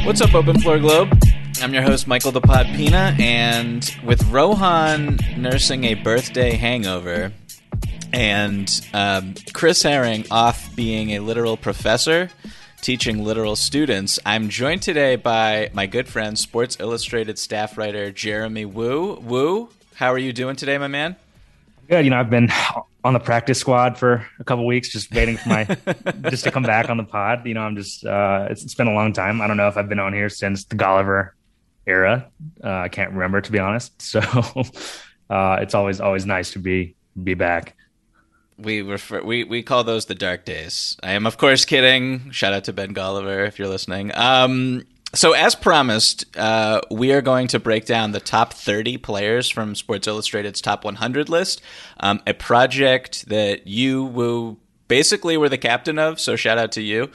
What's up, Open Floor Globe? I'm your host, Michael the Pod Pina, and with Rohan nursing a birthday hangover and Chris Herring off being a literal professor teaching literal students, I'm joined today by my good friend, Sports Illustrated staff writer Jeremy Woo. Woo, how are you doing today, my man? Good. I've been on the practice squad for a couple weeks, just waiting for my just to come back on the pod. I'm just it's been a long time. I don't know if I've been on here since the Golliver era. I can't remember, to be honest. So it's always nice to be back. We call those the dark days. I am, of course, kidding. Shout out to Ben Golliver if you're listening. So as promised, we are going to break down the top 30 players from Sports Illustrated's Top 100 list, a project that you basically were the captain of, so shout out to you.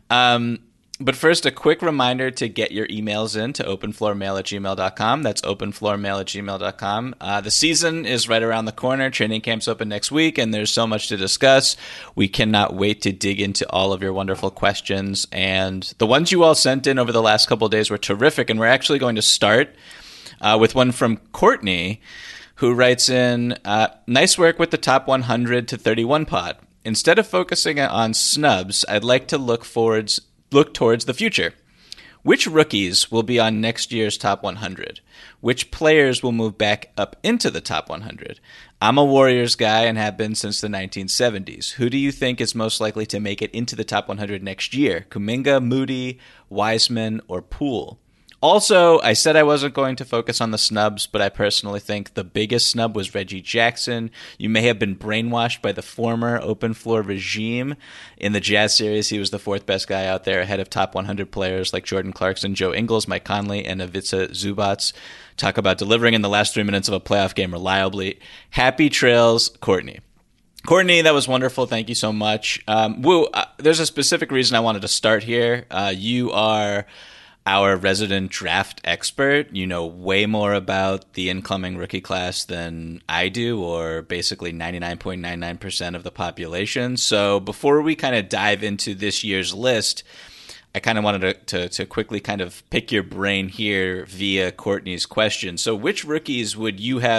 But first, a quick reminder to get your emails in to openfloormail@gmail.com. That's openfloormail@gmail.com. The season is right around the corner. Training camp's open next week, and there's so much to discuss. We cannot wait to dig into all of your wonderful questions. And the ones you all sent in over the last couple of days were terrific, and we're actually going to start with one from Courtney, who writes in, nice work with the top 100 to 31 pod. Instead of focusing on snubs, I'd like to look towards the future. Which rookies will be on next year's top 100? Which players will move back up into the top 100? I'm a Warriors guy and have been since the 1970s. Who do you think is most likely to make it into the top 100 next year? Kuminga, Moody, Wiseman, or Poole? Also, I said I wasn't going to focus on the snubs, but I personally think the biggest snub was Reggie Jackson. You may have been brainwashed by the former open floor regime. In the Jazz series, he was the fourth best guy out there, ahead of top 100 players like Jordan Clarkson, Joe Ingles, Mike Conley, and Ivica Zubac. Talk about delivering in the last 3 minutes of a playoff game reliably. Happy trails, Courtney. Courtney, that was wonderful. Thank you so much. There's a specific reason I wanted to start here. You are our resident draft expert. You know way more about the incoming rookie class than I do, or basically 99.99% of the population. So before we kind of dive into this year's list, I kind of wanted to quickly kind of pick your brain here via Courtney's question. So which rookies do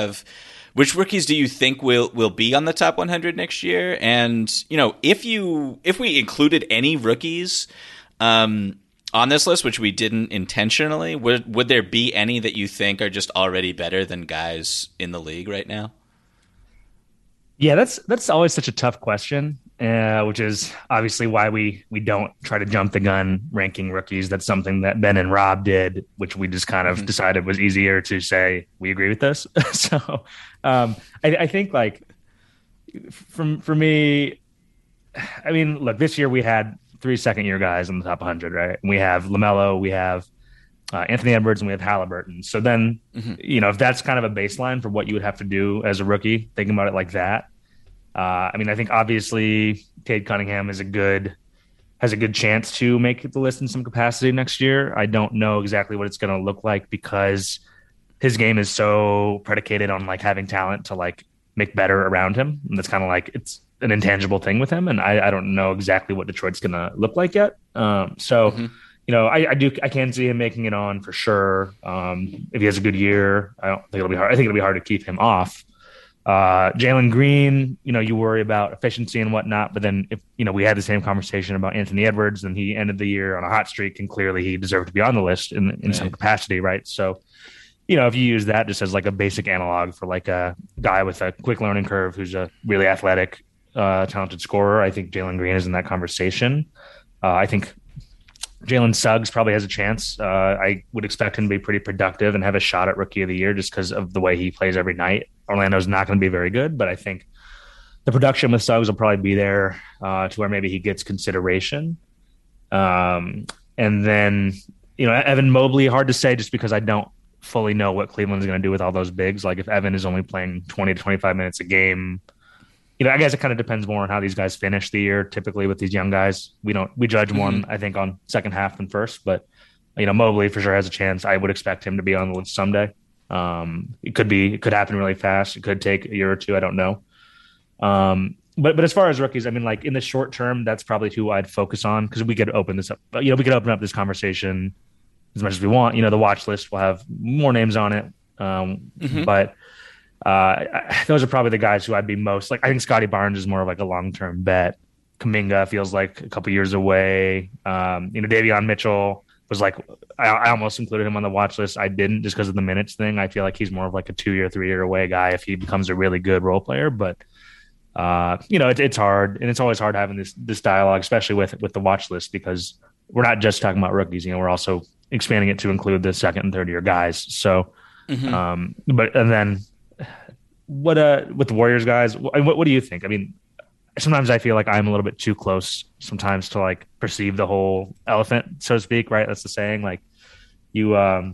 you think will be on the top 100 next year? And, if we included any rookies on this list, which we didn't intentionally, would there be any that you think are just already better than guys in the league right now? Yeah, that's always such a tough question, which is obviously why we don't try to jump the gun ranking rookies. That's something that Ben and Rob did, which we just kind of decided was easier to say we agree with this. So I think for me, I mean, look, this year we had 3 second-year guys in the top 100, right? We have LaMelo, we have Anthony Edwards, and we have Halliburton. So then, if that's kind of a baseline for what you would have to do as a rookie, thinking about it like that, I think obviously Cade Cunningham has a good chance to make the list in some capacity next year. I don't know exactly what it's going to look like because his game is so predicated on having talent to make better around him, and that's kind of it's an intangible thing with him, and I don't know exactly what Detroit's going to look like yet. I can see him making it on for sure. If he has a good year, I don't think it'll be hard. I think it'll be hard to keep him off. Jalen Green, you worry about efficiency and whatnot, but then if we had the same conversation about Anthony Edwards, and he ended the year on a hot streak, and clearly he deserved to be on the list in some capacity, right? So, if you use that just as a basic analog for a guy with a quick learning curve who's a really athletic, talented scorer, I think Jalen Green is in that conversation. I think Jalen Suggs probably has a chance. I would expect him to be pretty productive and have a shot at Rookie of the Year just because of the way he plays every night. Orlando's not going to be very good, but I think the production with Suggs will probably be there to where maybe he gets consideration. And then, Evan Mobley, hard to say just because I don't fully know what Cleveland's going to do with all those bigs. If Evan is only playing 20 to 25 minutes a game, I guess it kind of depends more on how these guys finish the year. Typically with these young guys, we judge one, I think, on second half than first, but Mobley for sure has a chance. I would expect him to be on the list someday. It could happen really fast. It could take a year or two. I don't know. But as far as rookies, in the short term, that's probably who I'd focus on because we could open this up. We could open up this conversation as much as we want. The watch list will have more names on it. But those are probably the guys who I'd be most like. I think Scotty Barnes is more of like a long-term bet. Kuminga feels like a couple years away. Davion Mitchell was like, I almost included him on the watch list. I didn't just because of the minutes thing. I feel like he's more of like a 2-year, 3-year away guy if he becomes a really good role player. But it's hard, and it's always hard having this dialogue, especially with the watch list, because we're not just talking about rookies. We're also expanding it to include the second and third year guys. So, but and then what with the Warriors guys, what do you think? I mean, sometimes I feel like I'm a little bit too close sometimes to like perceive the whole elephant, so to speak. Right? That's the saying. Like you can't.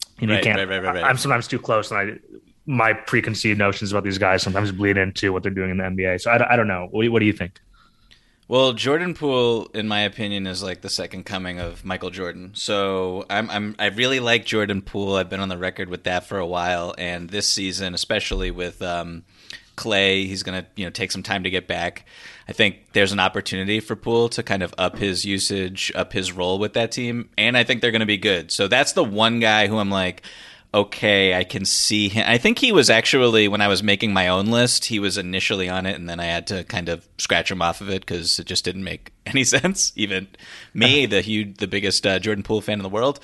Right. I'm sometimes too close, and my preconceived notions about these guys sometimes bleed into what they're doing in the NBA. So I don't know. What do you think? Well, Jordan Poole, in my opinion, is like the second coming of Michael Jordan. So I really like Jordan Poole. I've been on the record with that for a while, and this season, especially with Clay, he's going to take some time to get back. I think there's an opportunity for Poole to kind of up his usage, up his role with that team, and I think they're going to be good. So that's the one guy who I'm like, okay, I can see him. I think he was actually, when I was making my own list, he was initially on it, and then I had to kind of scratch him off of it because it just didn't make any sense. Even me, the biggest Jordan Poole fan in the world.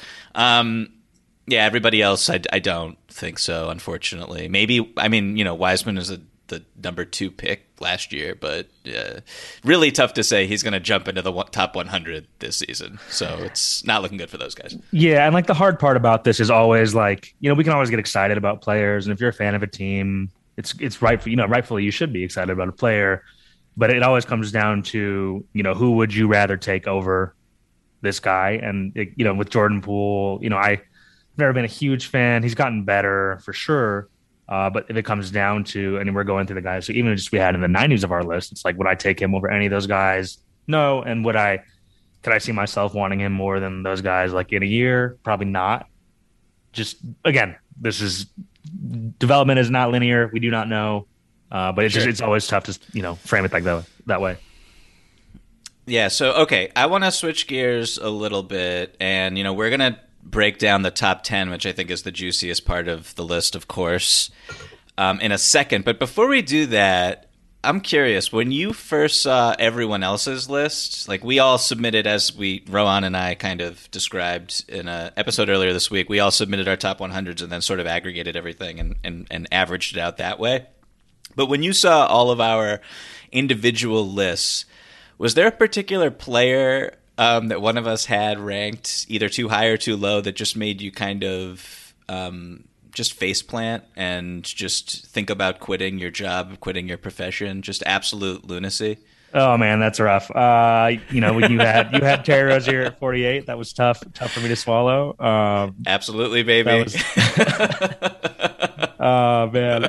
Everybody else, I don't think so, unfortunately. Maybe, Wiseman is the number 2 pick last year, but really tough to say he's going to jump into the top 100 this season. So it's not looking good for those guys. Yeah, and like the hard part about this is always like, we can always get excited about players, and if you're a fan of a team, it's rightfully you should be excited about a player, but it always comes down to, who would you rather take over this guy? And with Jordan Poole, I've never been a huge fan. He's gotten better for sure. But if it comes down to, and we're going through the guys, so even just we had in the 90s of our list, it's like, would I take him over any of those guys? No. And could I see myself wanting him more than those guys like in a year? Probably not. Just, again, development is not linear. We do not know. But it's always tough to, frame it like that way. Yeah. So, okay. I want to switch gears a little bit, and, we're going to break down the top 10, which I think is the juiciest part of the list, of course, in a second. But before we do that, I'm curious, when you first saw everyone else's list, like we all submitted, as Rohan and I kind of described in an episode earlier this week, we all submitted our top 100s and then sort of aggregated everything and averaged it out that way. But when you saw all of our individual lists, was there a particular player that one of us had ranked either too high or too low that just made you kind of just faceplant and just think about quitting your job, quitting your profession, just absolute lunacy? Oh man, that's rough. When you had Terry Rozier at 48, that was tough for me to swallow. Absolutely, baby. Oh man,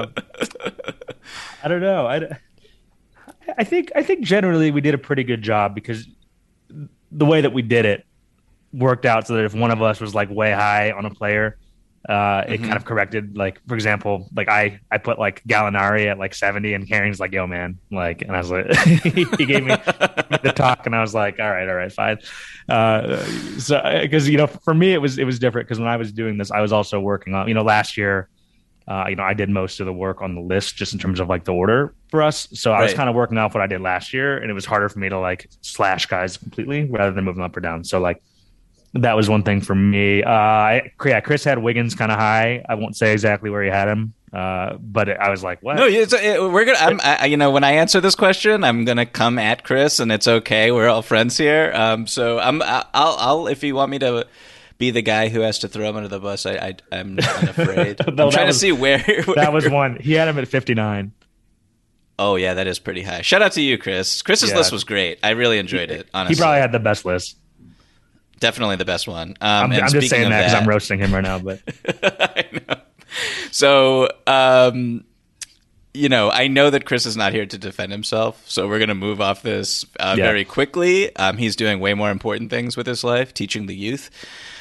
I don't know. I think generally we did a pretty good job because the way that we did it worked out so that if one of us was like way high on a player, it kind of corrected. Like, for example, like I put like Gallinari at like 70 and Herring's like, yo man, like, and I was like, he gave me the talk and I was like, all right, fine. So, cause for me, it was different. Cause when I was doing this, I was also working on, last year, I did most of the work on the list just in terms of like the order for us. So I was kind of working off what I did last year, and it was harder for me to like slash guys completely rather than move them up or down. So like that was one thing for me. Chris had Wiggins kind of high. I won't say exactly where he had him, but I was like, what? No, we're gonna. When I answer this question, I'm gonna come at Chris, and it's okay. We're all friends here. So I'll if you want me to be the guy who has to throw him under the bus, I'm not afraid. I'm trying to see where that was one. He had him at 59. Oh yeah, that is pretty high. Shout out to you, Chris. Chris's list was great. I really enjoyed it. Honestly, he probably had the best list. Definitely the best one. I'm just saying that because I'm roasting him right now. But I know. So, I know that Chris is not here to defend himself, so we're going to move off this very quickly. He's doing way more important things with his life, teaching the youth.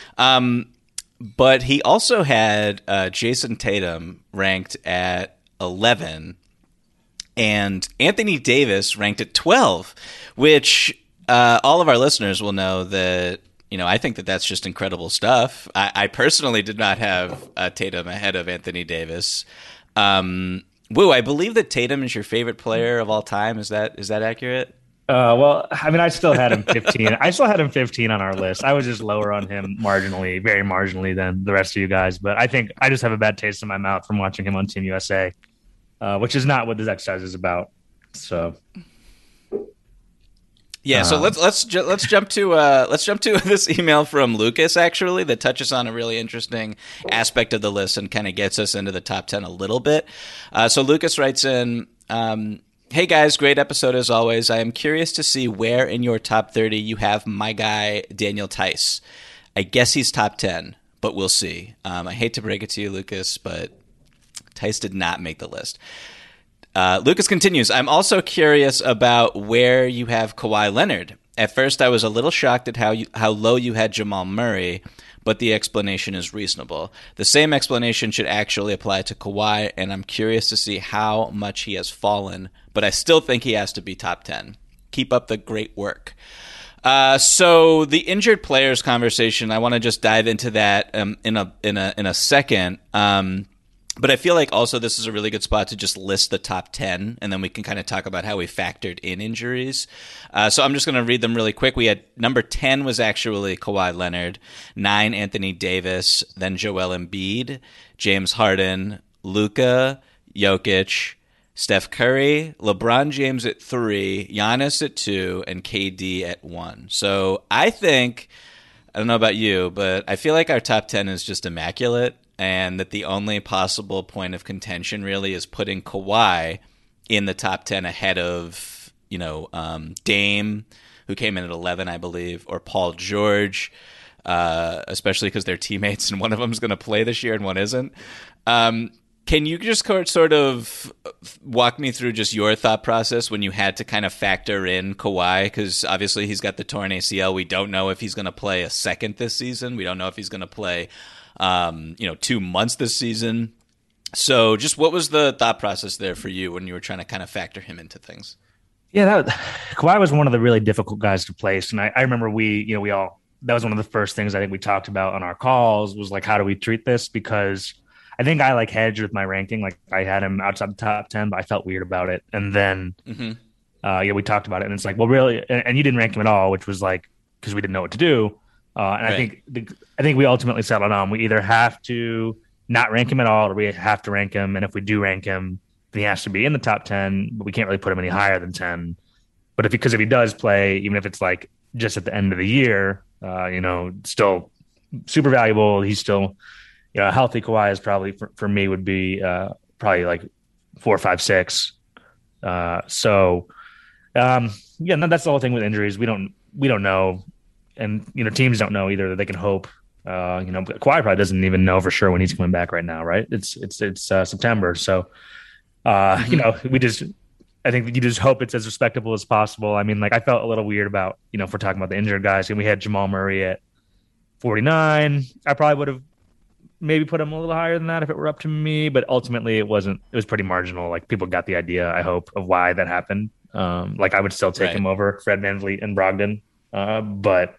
But he also had Jason Tatum ranked at 11 and Anthony Davis ranked at 12, which all of our listeners will know that I think that that's just incredible stuff. I personally did not have Tatum ahead of Anthony Davis. Woo, I believe that Tatum is your favorite player of all time. Is that accurate? Well, I mean, I still had him 15. I still had him 15 on our list. I was just lower on him marginally, very marginally than the rest of you guys. But I think I just have a bad taste in my mouth from watching him on Team USA, which is not what this exercise is about. So, yeah. So let's jump to this email from Lucas, actually, that touches on a really interesting aspect of the list and kind of gets us into the top 10 a little bit. So Lucas writes in. Hey guys, great episode as always. I am curious to see where in your top 30 you have my guy, Daniel Theis. I guess he's top 10, but we'll see. I hate to break it to you, Lucas, but Theis did not make the list. Lucas continues, I'm also curious about where you have Kawhi Leonard. At first, I was a little shocked at how low you had Jamal Murray, but the explanation is reasonable. The same explanation should actually apply to Kawhi, and I'm curious to see how much he has fallen, but I still think he has to be top 10. Keep up the great work. So the injured players conversation, I want to just dive into that in a second. But I feel like also this is a really good spot to just list the top 10, and then we can kind of talk about how we factored in injuries. So I'm just going to read them really quick. We had number 10 was actually Kawhi Leonard, 9 Anthony Davis, then Joel Embiid, James Harden, Luka, Jokic, Steph Curry, LeBron James at 3, Giannis at 2, and KD at 1. So I think, I don't know about you, but I feel like our top 10 is just immaculate, and that the only possible point of contention really is putting Kawhi in the top 10 ahead of, Dame, who came in at 11, I believe, or Paul George, especially because they're teammates and one of them is going to play this year and one isn't. Can you just sort of walk me through just your thought process when you had to kind of factor in Kawhi? Because obviously he's got the torn ACL. We don't know if he's going to play a second this season. We don't know if he's going to play 2 months this season. So just what was the thought process there for you when you were trying to kind of factor him into things? Yeah, Kawhi was one of the really difficult guys to place. And I remember that was one of the first things I think we talked about on our calls was like, how do we treat this? Because I think I hedged with my ranking. Like I had him outside the top 10, but I felt weird about it. And then, we talked about it and it's like, well, really, and you didn't rank him at all, which was like, because we didn't know what to do. And right. I think we ultimately settled on we either have to not rank him at all or we have to rank him. And if we do rank him, then he has to be in the top 10, but we can't really put him any higher than 10. But if he does play, even if it's like just at the end of the year, still super valuable. He's still, a healthy Kawhi is probably for me would be probably like 4, 5, 6. That's the whole thing with injuries. We don't know. And, teams don't know either. They can hope. Kawhi probably doesn't even know for sure when he's coming back right now, right? It's September. So, I think you just hope it's as respectable as possible. I mean, I felt a little weird about, if we're talking about the injured guys, and we had Jamal Murray at 49. I probably would have maybe put him a little higher than that if it were up to me, but ultimately it wasn't. It was pretty marginal. People got the idea, I hope, of why that happened. I would still take him over Fred VanVleet and Brogdon. But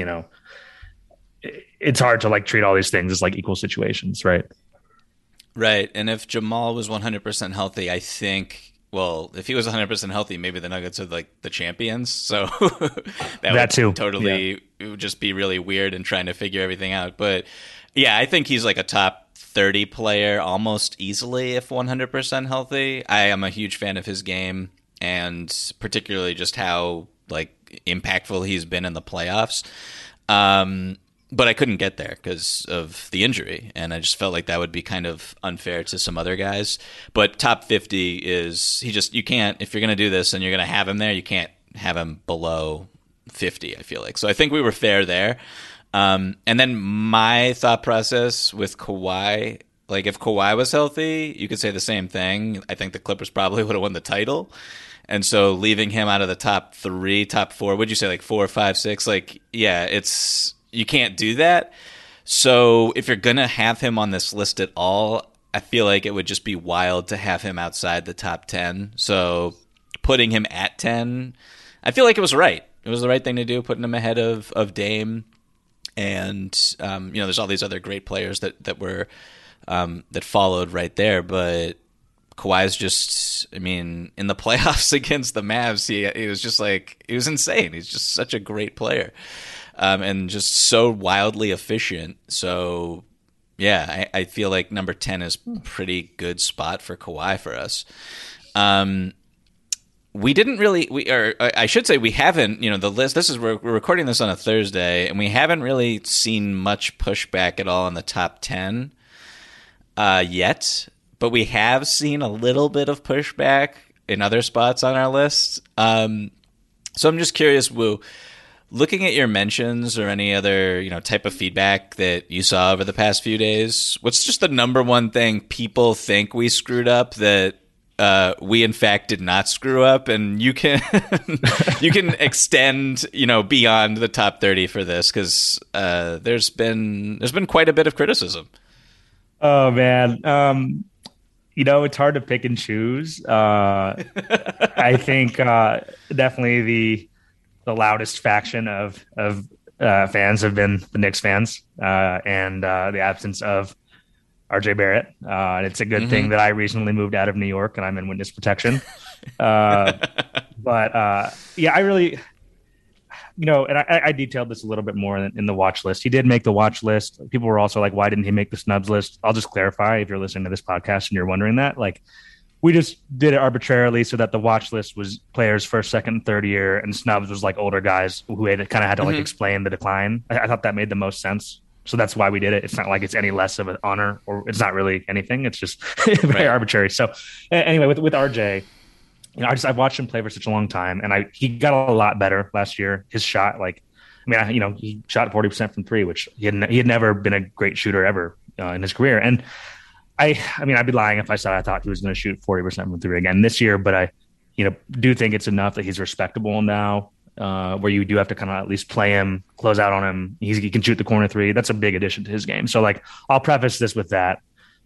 it's hard to treat all these things as equal situations, right? Right. And if Jamal was 100% healthy, I think, if he was 100% healthy, maybe the Nuggets are the champions. So that too. Totally, it would just be really weird and trying to figure everything out. But yeah, I think he's a top 30 player almost easily if 100% healthy. I am a huge fan of his game and particularly just how impactful he's been in the playoffs. But I couldn't get there because of the injury, and I just felt like that would be kind of unfair to some other guys. But top 50 is you can't, if you're going to do this and you're going to have him there, you can't have him below 50, I feel like. So I think we were fair there. And then my thought process with Kawhi, if Kawhi was healthy, you could say the same thing. I think the Clippers probably would have won the title. And so leaving him out of the top 3, top 4, would you say 4, 5, 6? You can't do that. So if you're going to have him on this list at all, I feel like it would just be wild to have him outside the top 10. So putting him at 10, I feel like it was right. It was the right thing to do, putting him ahead of Dame. And there's all these other great players that were that followed right there, but Kawhi's just, I mean, in the playoffs against the Mavs, he was just like, he was insane. He's just such a great player, and just so wildly efficient. So, yeah, I feel like number 10 is pretty good spot for Kawhi for us. We didn't really, or I should say, we haven't. The list. We're recording this on a Thursday, and we haven't really seen much pushback at all in the top 10 yet. But we have seen a little bit of pushback in other spots on our list. So I'm just curious, Wu, looking at your mentions or any other type of feedback that you saw over the past few days, what's just the number one thing people think we screwed up that we in fact did not screw up? And you can you can extend beyond the top 30 for this, because there's been quite a bit of criticism. Oh man. It's hard to pick and choose. I think definitely the loudest faction of fans have been the Knicks fans, and the absence of RJ Barrett. And it's a good thing that I recently moved out of New York and I'm in witness protection. But I really, and I detailed this a little bit more in the watch list. He did make the watch list. People were also like, why didn't he make the snubs list? I'll just clarify if you're listening to this podcast and you're wondering that. Like, we just did it arbitrarily so that the watch list was players first, second, and third year, and snubs was like older guys who had kind of had to like explain the decline. I thought that made the most sense. So that's why we did it. It's not like it's any less of an honor, or it's not really anything. It's just very arbitrary. So anyway, with RJ, I've watched him play for such a long time, and he got a lot better last year. His shot, he shot 40% from three, which he had never been a great shooter ever in his career. And I'd be lying if I said I thought he was going to shoot 40% from three again this year, but I, do think it's enough that he's respectable now, where you do have to kind of at least play him, close out on him. He can shoot the corner three. That's a big addition to his game. So I'll preface this with that.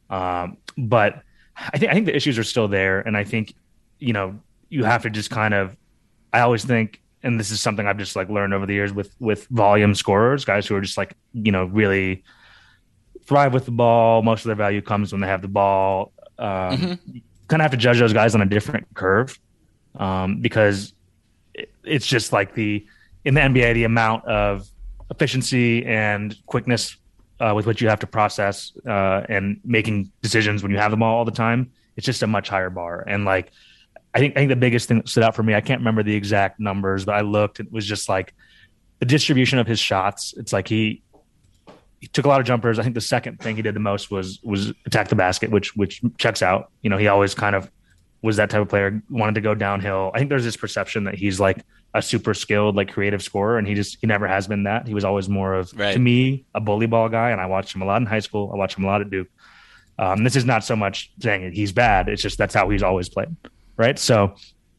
But I think the issues are still there. And I think, you have to just kind of, I always think, and this is something I've just learned over the years with volume scorers, guys who are just really thrive with the ball. Most of their value comes when they have the ball. You kind of have to judge those guys on a different curve, because it's just in the NBA, the amount of efficiency and quickness with which you have to process and making decisions when you have the ball all the time, it's just a much higher bar. And I think the biggest thing that stood out for me, I can't remember the exact numbers, but I looked, it was just the distribution of his shots. It's he took a lot of jumpers. I think the second thing he did the most was attack the basket, which checks out. He always kind of was that type of player, wanted to go downhill. I think there's this perception that he's a super skilled, creative scorer, and he never has been that. He was always more of, to me, a bully ball guy, and I watched him a lot in high school. I watched him a lot at Duke. This is not so much saying he's bad. It's just that's how he's always played. Right. So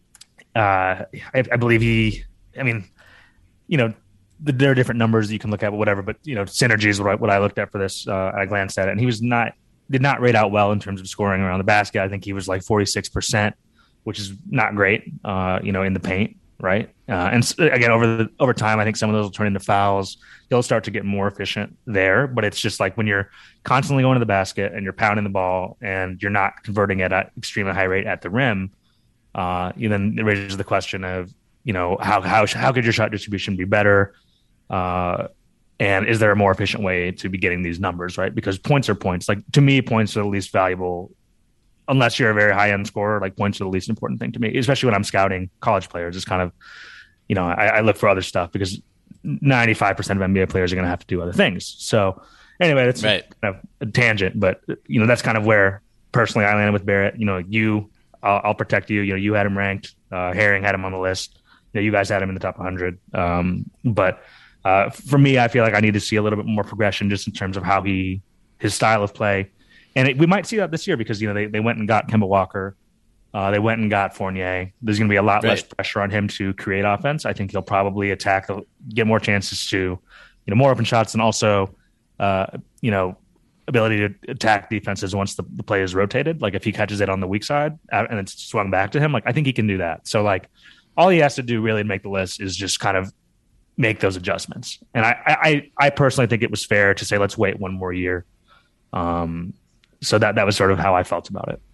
I believe there are different numbers that you can look at, whatever, but synergy is what I looked at for this. I glanced at it, and he did not rate out well in terms of scoring around the basket. I think he was 46%, which is not great, in the paint. Right. And again, over time, I think some of those will turn into fouls. He'll start to get more efficient there, but it's just when you're constantly going to the basket and you're pounding the ball and you're not converting at an extremely high rate at the rim. Then it raises the question of, how could your shot distribution be better? And is there a more efficient way to be getting these numbers, right? Because points are points. To me, points are the least valuable, unless you're a very high end scorer. Points are the least important thing to me, especially when I'm scouting college players. It's kind of, I look for other stuff because 95% of NBA players are going to have to do other things. So anyway, that's kind of a tangent, but that's kind of where personally I landed with Barrett. I'll protect you. You had him ranked. Herring had him on the list. You guys had him in the top 100. But for me, I feel I need to see a little bit more progression just in terms of how his style of play. And we might see that this year because, they went and got Kemba Walker. They went and got Fournier. There's going to be a lot less pressure on him to create offense. I think he'll probably get more chances to, more open shots, and also, ability to attack defenses once the play is rotated. If he catches it on the weak side and it's swung back to him, I think he can do that. So all he has to do really to make the list is just kind of make those adjustments. And I personally think it was fair to say, let's wait one more year. So that was sort of how I felt about it.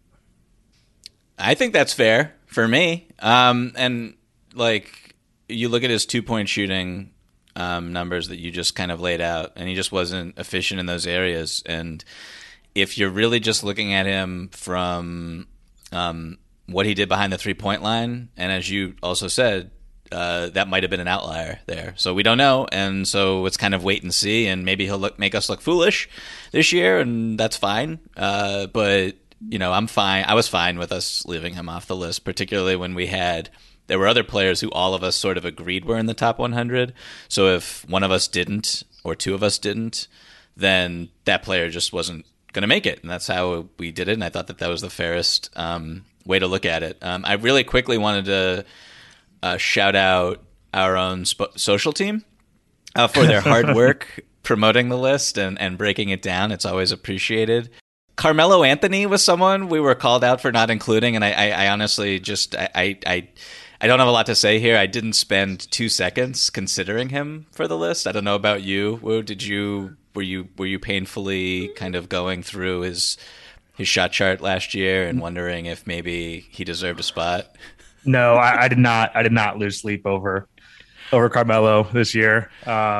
I think that's fair for me. And like you look at his 2-point shooting numbers that you just kind of laid out, and he just wasn't efficient in those areas. And if you're really just looking at him from what he did behind the 3-point line, and as you also said, that might have been an outlier there. So we don't know, and so it's kind of wait and see, and maybe he'll make us look foolish this year, and that's fine. But I'm fine. I was fine with us leaving him off the list, particularly when there were other players who all of us sort of agreed were in the top 100. So if one of us didn't, or two of us didn't, then that player just wasn't going to make it, and that's how we did it. And I thought that was the fairest way to look at it. I really quickly wanted to shout out our own social team for their hard work promoting the list and breaking it down. It's always appreciated. Carmelo Anthony was someone we were called out for not including, and I honestly just I don't have a lot to say here. I didn't spend 2 seconds considering him for the list. I don't know about you. Wu, were you painfully kind of going through his shot chart last year and wondering if maybe he deserved a spot? No, I did not. I did not lose sleep over Carmelo this year.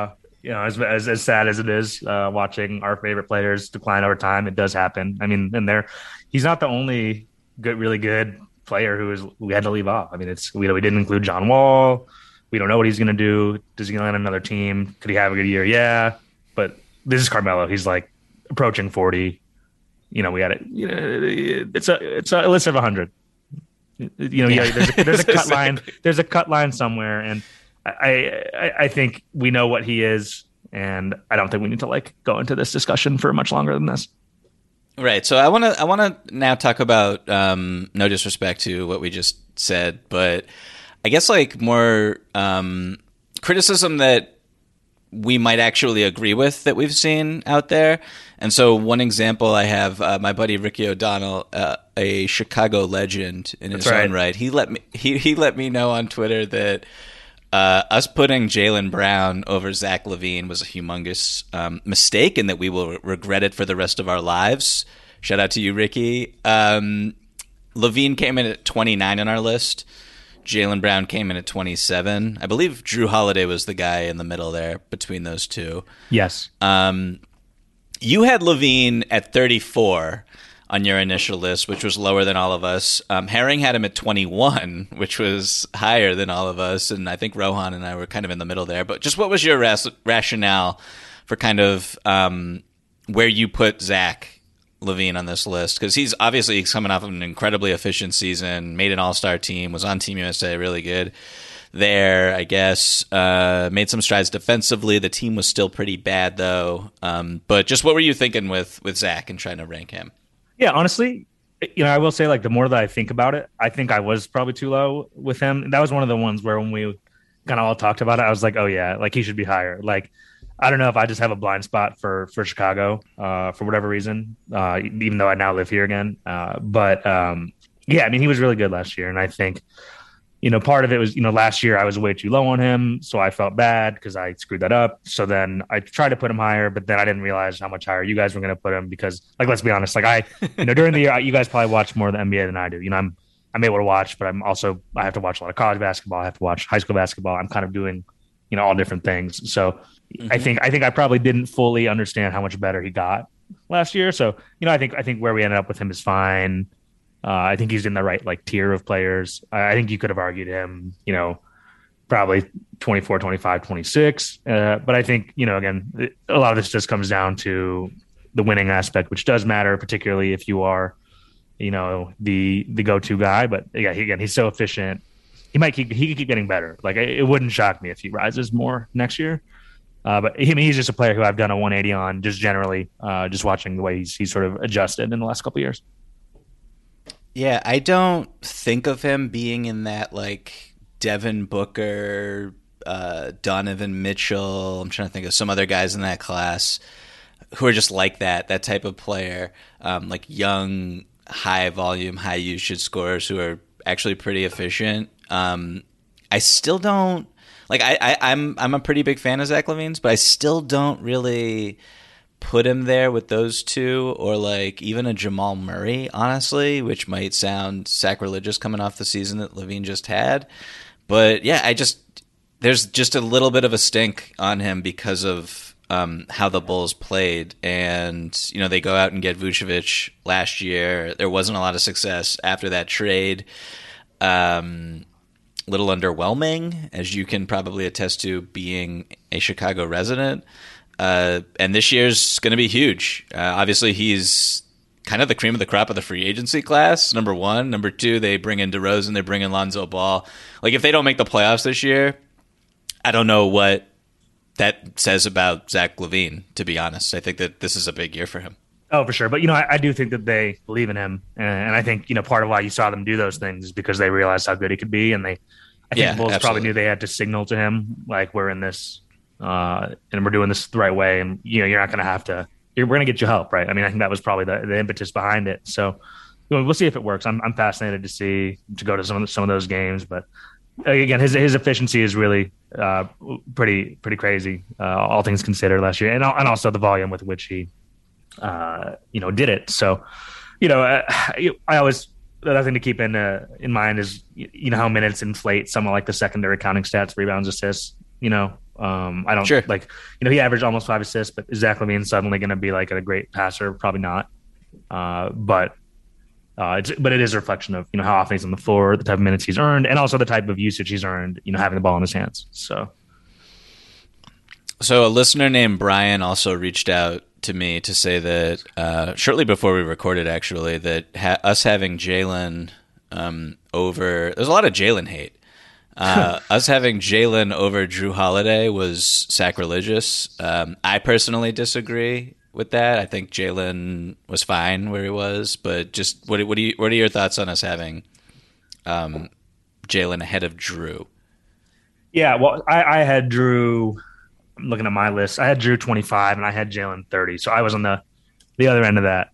As sad as it is, watching our favorite players decline over time, it does happen. I mean, he's not the only really good player we had to leave off. I mean, we didn't include John Wall. We don't know what he's going to do. Does he land on another team? Could he have a good year? Yeah, but this is Carmelo. He's like approaching 40. We had it. It's a list of 100. There's a cut line. There's a cut line somewhere, and I think we know what he is, and I don't think we need to go into this discussion for much longer than this. Right. So I want to now talk about no disrespect to what we just said, but I guess more criticism that we might actually agree with that we've seen out there. And so one example I have, my buddy Ricky O'Donnell, a Chicago legend in his own right. He let me know on Twitter that us putting Jaylen Brown over Zach LaVine was a humongous mistake, and that we will regret it for the rest of our lives. Shout out to you, Ricky. LaVine came in at 29 on our list. Jaylen Brown came in at 27. I believe Drew Holiday was the guy in the middle there between those two. Yes. You had LaVine at 34 on your initial list, which was lower than all of us. Herring had him at 21, which was higher than all of us, and I think Rohan and I were kind of in the middle there. But just what was your rationale for kind of where you put Zach LaVine on this list? Because he's coming off of an incredibly efficient season, made an all-star team, was on Team USA, really good there, I guess. Made some strides defensively. The team was still pretty bad, though. But just what were you thinking with Zach and trying to rank him? Yeah, honestly, I will say, the more that I think about it, I think I was probably too low with him. That was one of the ones where when we kind of all talked about it, I was like, oh, yeah, he should be higher. I don't know if I just have a blind spot for Chicago for whatever reason, even though I now live here again. But yeah, I mean, he was really good last year. And I think, part of it was, last year I was way too low on him. So I felt bad because I screwed that up. So then I tried to put him higher, but then I didn't realize how much higher you guys were going to put him because, let's be honest, during the year, you guys probably watch more of the NBA than I do. I'm able to watch, but I have to watch a lot of college basketball. I have to watch high school basketball. I'm kind of doing, all different things. So I think I probably didn't fully understand how much better he got last year. So, I think where we ended up with him is fine. I think he's in the right tier of players. I think you could have argued him, probably 24, 25, 26. But I think, again, a lot of this just comes down to the winning aspect, which does matter, particularly if you are, the go-to guy. But yeah, he's so efficient. He could keep getting better. It wouldn't shock me if he rises more next year. But he's just a player who I've done a 180 on, just generally, just watching the way he's sort of adjusted in the last couple of years. Yeah, I don't think of him being in that Devin Booker, Donovan Mitchell. I'm trying to think of some other guys in that class who are just that type of player, young, high volume, high usage scorers who are actually pretty efficient. I still don't like I'm a pretty big fan of Zach LaVine's, but I still don't really put him there with those two, or like even a Jamal Murray, honestly, which might sound sacrilegious coming off the season that LaVine just had. But yeah, there's just a little bit of a stink on him because of how the Bulls played. And, they go out and get Vucevic last year. There wasn't a lot of success after that trade. Little underwhelming, as you can probably attest to being a Chicago resident. And this year's going to be huge. Obviously, he's kind of the cream of the crop of the free agency class, number one. Number two, they bring in DeRozan, they bring in Lonzo Ball. Like, if they don't make the playoffs this year, I don't know what that says about Zach LaVine, to be honest. I think that this is a big year for him. Oh, for sure. But, I do think that they believe in him. And I think, part of why you saw them do those things is because they realized how good he could be. And I think the Bulls probably knew they had to signal to him, like, we're in this, and we're doing this the right way. And, you're not going to have to, we're going to get you help, right? I mean, I think that was probably the impetus behind it. So we'll see if it works. I'm fascinated to go to some of those games. But again, his efficiency is really pretty crazy, all things considered last year. And also the volume with which he, did it. So, I always, the other thing to keep in mind is, how minutes inflate someone like the secondary counting stats, rebounds, assists, I don't like, he averaged almost 5 assists, but is Zach LaVine suddenly going to be like a great passer? Probably not. But it is a reflection of, how often he's on the floor, the type of minutes he's earned, and also the type of usage he's earned, having the ball in his hands. So a listener named Brian also reached out to me to say that shortly before we recorded, actually, that us having Jalen over, there's a lot of Jalen hate. Us having Jalen over Drew Holiday was sacrilegious. I personally disagree with that. I think Jalen was fine where he was, but just what are your thoughts on us having Jalen ahead of Drew? Yeah, well, I had Drew. I'm looking at my list. I had Drew 25 and I had Jalen 30, so I was on the other end of that.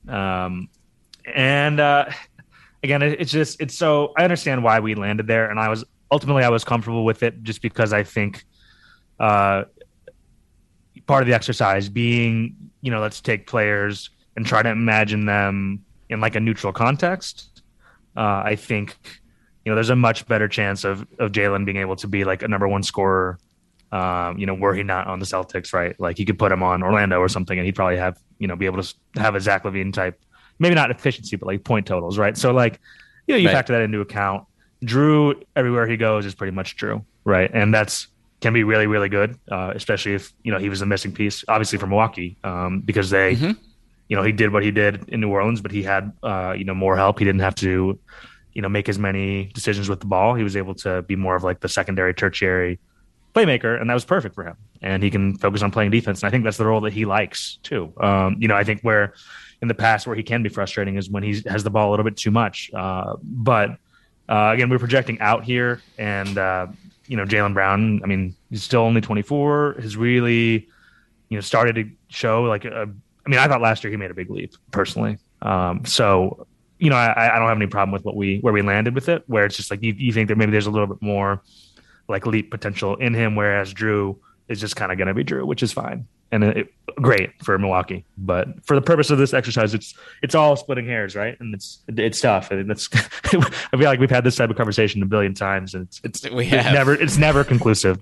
Again, it's so I understand why we landed there, and I was comfortable with it just because I think part of the exercise being, let's take players and try to imagine them in like a neutral context. I think, there's a much better chance of Jalen being able to be like a number one scorer, were he not on the Celtics, right? Like, he could put him on Orlando or something and he'd probably have, be able to have a Zach LaVine type, maybe not efficiency, but like point totals, right? So like, you right. Factor that into account. Drew, everywhere he goes, is pretty much Drew, right? And can be really, really good, especially if, he was a missing piece, obviously, for Milwaukee, because they, he did what he did in New Orleans, but he had, more help. He didn't have to, make as many decisions with the ball. He was able to be more of like the secondary, tertiary playmaker, and that was perfect for him. And he can focus on playing defense. And I think that's the role that he likes too. I think where in the past where he can be frustrating is when he has the ball a little bit too much. But again, we're projecting out here, and Jaylen Brown, I mean, he's still only 24, has really, started to show like I thought last year he made a big leap personally. So, I don't have any problem with where we landed with it, where it's just like you think that maybe there's a little bit more like leap potential in him, whereas Drew is just kind of going to be Drew, which is fine and great for Milwaukee. But for the purpose of this exercise, it's all splitting hairs, right? And it's tough. And I feel like we've had this type of conversation a billion times, and it's never conclusive.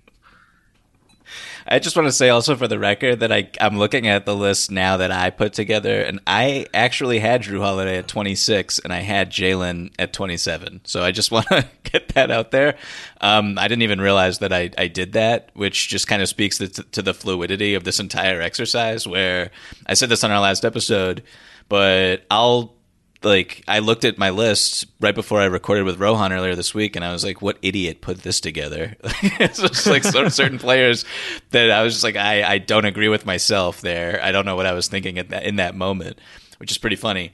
I just want to say also for the record that I'm looking at the list now that I put together, and I actually had Drew Holiday at 26, and I had Jalen at 27. So I just want to get that out there. I didn't even realize that I did that, which just kind of speaks to the fluidity of this entire exercise, where I said this on our last episode, but I looked at my list right before I recorded with Rohan earlier this week, and I was like, what idiot put this together? It's just like certain players that I was just like, I don't agree with myself there. I don't know what I was thinking in that moment, which is pretty funny.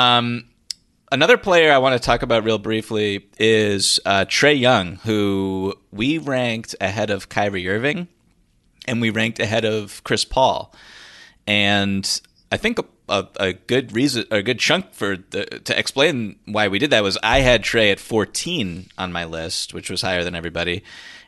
Another player I want to talk about real briefly is Trae Young, who we ranked ahead of Kyrie Irving, and we ranked ahead of Chris Paul. And I think a good reason, a good chunk to explain why we did that was I had Trae at 14 on my list, which was higher than everybody,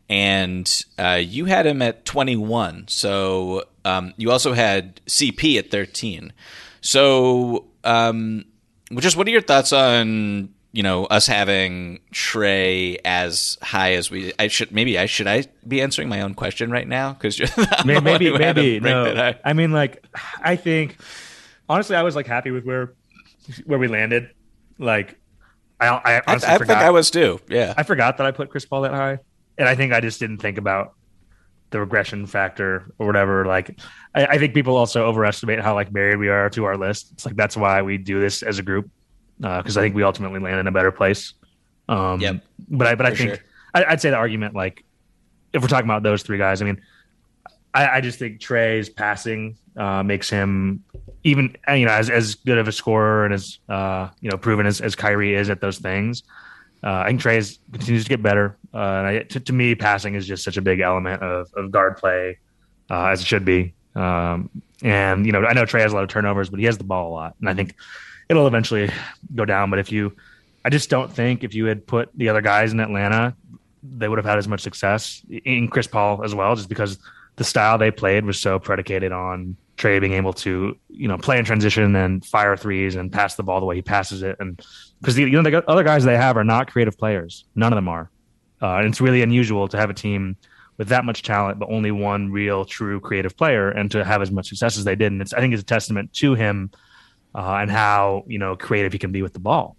and you had him at 21. So you also had CP at 13. So just what are your thoughts on us having Trey as high as should I be answering my own question right now because maybe no. I mean, like, I think honestly, I was like happy with where we landed. Like, I honestly think I was too. Yeah, I forgot that I put Chris Paul that high, and I think I just didn't think about the regression factor or whatever. Like, I think people also overestimate how like married we are to our list. It's like that's why we do this as a group because I think we ultimately land in a better place. Yep. But I think sure. I'd say the argument, like, if we're talking about those three guys, I mean, I just think Trey's passing makes him even as good of a scorer and as proven as Kyrie is at those things. I think Trey continues to get better. And to me, passing is just such a big element of guard play as it should be. And I know Trey has a lot of turnovers, but he has the ball a lot, and I think it'll eventually go down. But I just don't think if you had put the other guys in Atlanta, they would have had as much success in Chris Paul as well, just because the style they played was so predicated on Trey being able to, play in transition and fire threes and pass the ball the way he passes it. And because the other guys they have are not creative players. None of them are. And it's really unusual to have a team with that much talent, but only one real true creative player and to have as much success as they did. And I think it's a testament to him and how, creative he can be with the ball.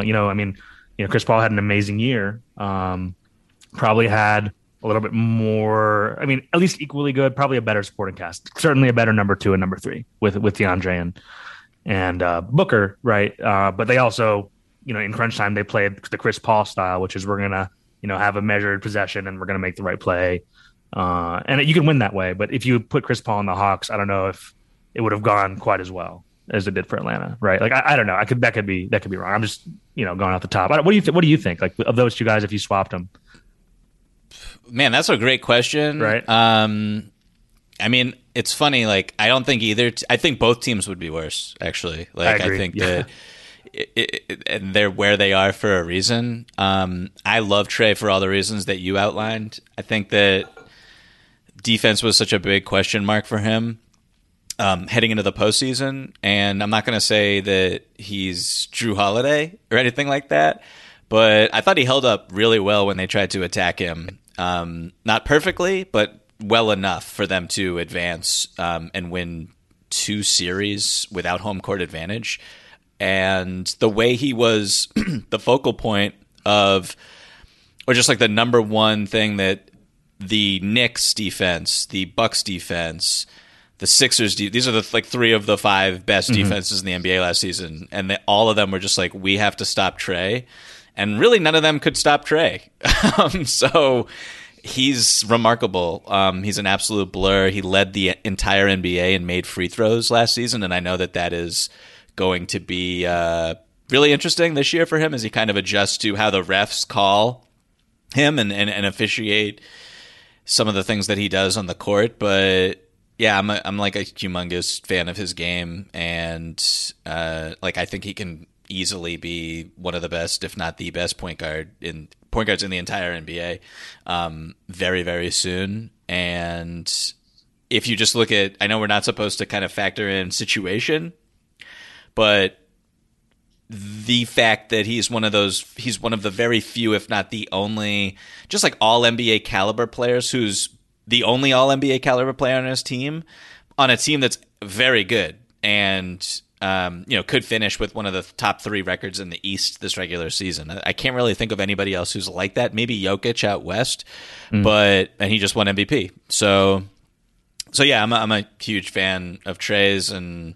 Chris Paul had an amazing year. Probably had a little bit more, at least equally good, probably a better supporting cast, certainly a better number 2 and number 3 with DeAndre and Booker, right? But they also, in crunch time, they played the Chris Paul style, which is we're going to, have a measured possession and we're going to make the right play. And you can win that way. But if you put Chris Paul in the Hawks, I don't know if it would have gone quite as well as it did for Atlanta, right? Like, I don't know. That could be wrong. I'm just, going off the top. What do you think? Like, of those two guys, if you swapped them? Man, that's a great question. Right. It's funny. Like, I don't think either. I think both teams would be worse, actually. Like, I think that and they're where they are for a reason. I love Trey for all the reasons that you outlined. I think that defense was such a big question mark for him heading into the postseason. And I'm not going to say that he's Drew Holiday or anything like that, but I thought he held up really well when they tried to attack him. Not perfectly, but well enough for them to advance and win 2 series without home court advantage. And the way he was the focal point of, or just like the number one thing that the Knicks defense, the Bucks defense, the Sixers, these are the 3 of the 5 best defenses in the NBA last season. And all of them were just like, we have to stop Trey. And really none of them could stop Trey. So he's remarkable. He's an absolute blur. He led the entire NBA and made free throws last season. And I know that is going to be really interesting this year for him as he kind of adjusts to how the refs call him and officiate some of the things that he does on the court. But yeah, I'm like a humongous fan of his game. And I think he can easily be one of the best, if not the best point guards in the entire NBA very, very soon. And if you just look at, I know we're not supposed to kind of factor in situation, but the fact that he's one of the very few, if not the only, just like all NBA caliber players who's the only all NBA caliber player on his team, on a team that's very good and could finish with one of the top 3 records in the East this regular season. I can't really think of anybody else who's like that. Maybe Jokic out west, and he just won MVP. So yeah, I'm a huge fan of Trey's, and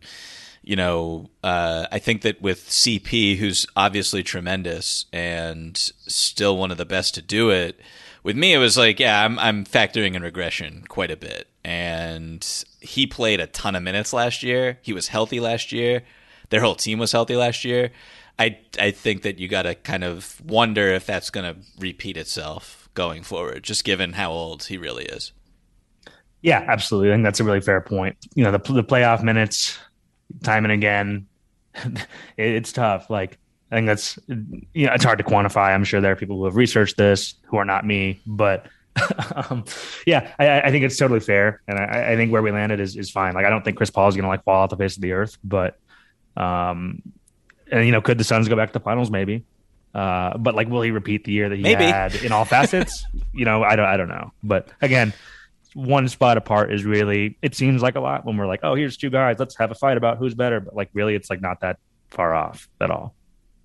I think that with CP, who's obviously tremendous and still one of the best to do it, with me it was like, yeah, I'm factoring in regression quite a bit. And he played a ton of minutes last year. He was healthy last year. Their whole team was healthy last year. I think that you got to kind of wonder if that's going to repeat itself going forward, just given how old he really is. Yeah, absolutely. I think that's a really fair point. The playoff minutes, time and again, it's tough. Like, I think that's, it's hard to quantify. I'm sure there are people who have researched this who are not me, but um, yeah, I think it's totally fair, and I think where we landed is fine. Like, I don't think Chris Paul is going to like fall off the face of the earth, but um, and could the Suns go back to the finals? Maybe. But like, will he repeat the year that he Maybe. had in all facets? I don't know. But again, one spot apart is really, it seems like a lot when we're like, oh, here's two guys, let's have a fight about who's better. But like, really, it's like not that far off at all.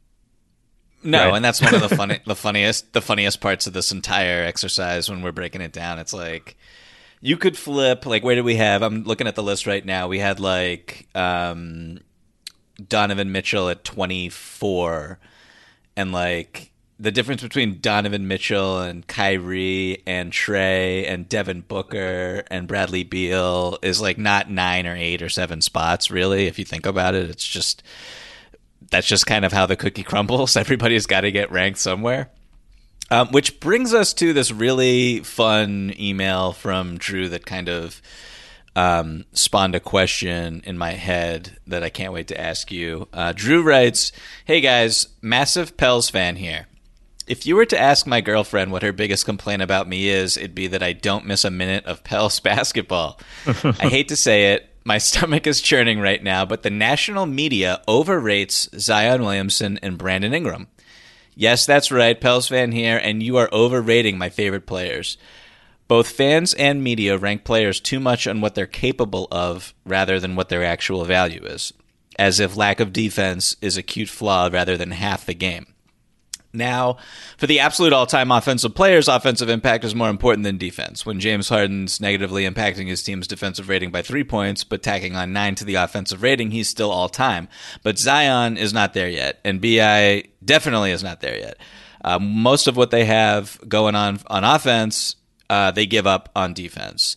No, Right. and that's one of the funniest parts of this entire exercise when we're breaking it down. It's like you could flip, like, where do we have? I'm looking at the list right now. We had like Donovan Mitchell at 24, and like the difference between Donovan Mitchell and Kyrie and Trey and Devin Booker and Bradley Beal is like not 9 or 8 or 7 spots, really. If you think about it, that's just kind of how the cookie crumbles. Everybody's got to get ranked somewhere. Which brings us to this really fun email from Drew that kind of spawned a question in my head that I can't wait to ask you. Drew writes, "Hey guys, massive Pels fan here. If you were to ask my girlfriend what her biggest complaint about me is, it'd be that I don't miss a minute of Pels basketball. I hate to say it. My stomach is churning right now, but the national media overrates Zion Williamson and Brandon Ingram. Yes, that's right, Pels fan here, and you are overrating my favorite players. Both fans and media rank players too much on what they're capable of rather than what their actual value is, as if lack of defense is a cute flaw rather than half the game. Now, for the absolute all-time offensive players, offensive impact is more important than defense. When James Harden's negatively impacting his team's defensive rating by 3 points, but tacking on 9 to the offensive rating, he's still all-time. But Zion is not there yet, and BI definitely is not there yet. Most of what they have going on offense, they give up on defense.